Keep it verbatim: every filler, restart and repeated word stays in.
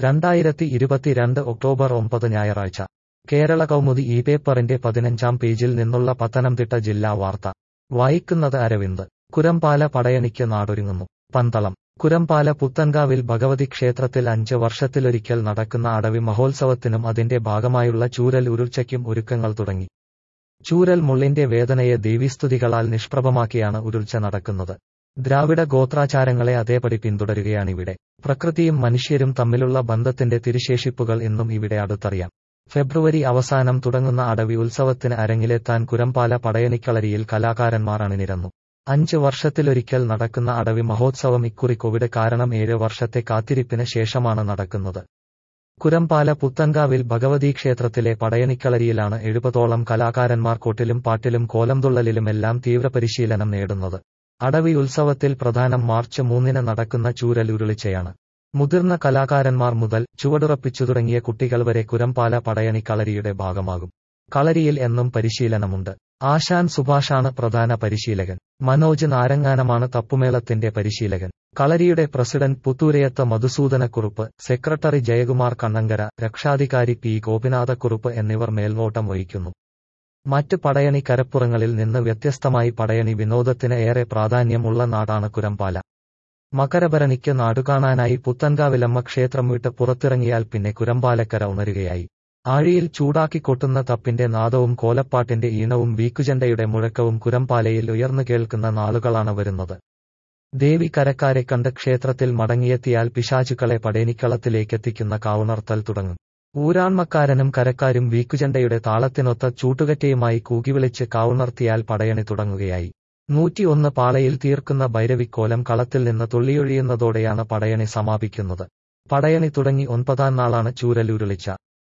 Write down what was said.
രണ്ടായിരത്തി ഇരുപത്തിരണ്ട് ഒക്ടോബർ ഒമ്പത് ഞായറാഴ്ച കേരള കൗമുദി ഈ പേപ്പറിന്റെ പതിനഞ്ചാം പേജിൽ നിന്നുള്ള പത്തനംതിട്ട ജില്ലാ വാർത്ത വായിക്കുന്നത് അരവിന്ദ്. കുരമ്പാല പടയണിക്ക് നാടൊരുങ്ങുന്നു. പന്തളം. കുരമ്പാല പുത്തൻകാവിൽ ഭഗവതി ക്ഷേത്രത്തിൽ അഞ്ച് വർഷത്തിലൊരിക്കൽ നടക്കുന്ന അടവി മഹോത്സവത്തിനും അതിന്റെ ഭാഗമായുള്ള ചൂരൽ ഉരുൾച്ചയ്ക്കും ഒരുക്കങ്ങൾ തുടങ്ങി. ചൂരൽ മുള്ളിന്റെ വേദനയെ ദേവീസ്തുതികളാൽ നിഷ്പ്രഭമാക്കിയാണ് ഉരുൾച്ച നടക്കുന്നത്. ദ്രാവിഡ ഗോത്രാചാരങ്ങളെ അതേപടി പിന്തുടരുകയാണിവിടെ. പ്രകൃതിയും മനുഷ്യരും തമ്മിലുള്ള ബന്ധത്തിന്റെ തിരുശേഷിപ്പുകൾ ഇന്നും ഇവിടെ അടുത്തറിയാം. ഫെബ്രുവരി അവസാനം തുടങ്ങുന്ന അടവി ഉത്സവത്തിന് അരങ്ങിലെത്താൻ കുരമ്പാല പടയണിക്കളരിയിൽ കലാകാരന്മാർ അണിനിരന്നു. അഞ്ച് വർഷത്തിലൊരിക്കൽ നടക്കുന്ന അടവി മഹോത്സവം ഇക്കുറി കോവിഡ് കാരണം ഏഴ് വർഷത്തെ കാത്തിരിപ്പിന് ശേഷമാണ് നടക്കുന്നത്. കുരമ്പാല പുത്തൻകാവിൽ ഭഗവതി ക്ഷേത്രത്തിലെ പടയണിക്കളരിയിലാണ് എഴുപതോളം കലാകാരന്മാർ കൊട്ടിലും പാട്ടിലും കോലംതുള്ളലിലുമെല്ലാം തീവ്രപരിശീലനം നേടുന്നത്. അടവി ഉത്സവത്തിൽ പ്രധാനം മാർച്ച് മൂന്നിന് നടക്കുന്ന ചൂരൽ ഉരുളിച്ചയാണ്. മുതിർന്ന കലാകാരന്മാർ മുതൽ ചുവടുറപ്പിച്ചു തുടങ്ങിയ കുട്ടികൾ വരെ കുരമ്പാല പടയണിക്കളരിയുടെ ഭാഗമാകും. കളരിയിൽ എന്നും പരിശീലനമുണ്ട്. ആശാൻ സുഭാഷാണ് പ്രധാന പരിശീലകൻ. മനോജ് നാരങ്ങാനമാണ് തപ്പുമേളത്തിന്റെ പരിശീലകൻ. കളരിയുടെ പ്രസിഡന്റ് പുത്തൂരയത്ത് മധുസൂദനക്കുറുപ്പ്, സെക്രട്ടറി ജയകുമാർ കണ്ണങ്കര, രക്ഷാധികാരി പി ഗോപിനാഥക്കുറുപ്പ് എന്നിവർ മേൽനോട്ടം വഹിക്കുന്നു. മറ്റ് പടയണി കരപ്പുറങ്ങളിൽ നിന്ന് വ്യത്യസ്തമായി പടയണി വിനോദത്തിന് ഏറെ പ്രാധാന്യം ഉള്ള നാടാണ് കുരമ്പാല. മകരഭരണിക്ക് നാടുകാണാനായി പുത്തൻകാവിലമ്മ ക്ഷേത്രം വിട്ട് പുറത്തിറങ്ങിയാൽ പിന്നെ കുരമ്പാലക്കര ഉണരുകയായി. ആഴിയിൽ ചൂടാക്കി കൊട്ടുന്ന തപ്പിന്റെ നാദവും കോലപ്പാട്ടിന്റെ ഈണവും വീക്കുചെണ്ടയുടെ മുഴക്കവും കുരമ്പാലയിൽ ഉയർന്നു കേൾക്കുന്ന നാളുകളാണ് വരുന്നത്. ദേവി കരക്കാരെ കണ്ട് ക്ഷേത്രത്തിൽ മടങ്ങിയെത്തിയാൽ പിശാചുക്കളെ പടയണിക്കളത്തിലേക്കെത്തിക്കുന്ന കാവുണർത്തൽ തുടങ്ങും. ഊരാൺമക്കാരനും കരക്കാരും വീക്കുചെണ്ടയുടെ താളത്തിനൊത്ത ചൂട്ടുകറ്റയുമായി കൂകിവിളിച്ച് കാവുണർത്തിയാൽ പടയണി തുടങ്ങുകയായി. നൂറ്റിയൊന്ന് പാളയിൽ തീർക്കുന്ന ഭൈരവിക്കോലം കളത്തിൽ നിന്ന് തുള്ളിയൊഴിയുന്നതോടെയാണ് പടയണി സമാപിക്കുന്നത്. പടയണി തുടങ്ങി ഒൻപതാം നാളാണ് ചൂരൽ ഉരുളിച്ച.